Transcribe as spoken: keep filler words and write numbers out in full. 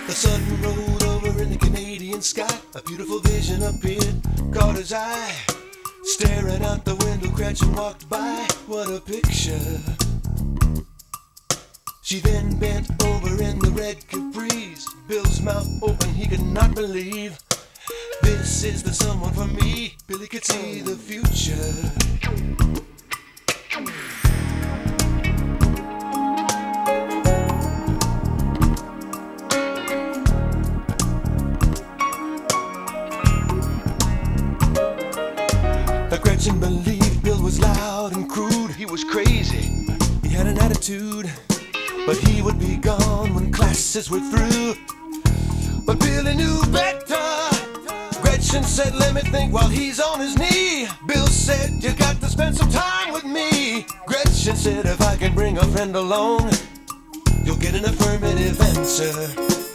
The sun rolled over in the Canadian sky. A beautiful vision appeared, caught his eye. Staring out the window, Gretchen walked by. What a picture. She then bent over in the red Caprice. Bill's mouth open, he could not believe. This is the someone for me. Billy could see the future. Now Gretchen believed Bill was loud and crude. He was crazy, he had an attitude, but he would be gone when classes were through. But Billy knew better. Gretchen said, let me think while he's on his knee. Bill said, you got to spend some time with me. Gretchen said, if I can bring a friend along, you'll get an affirmative answer.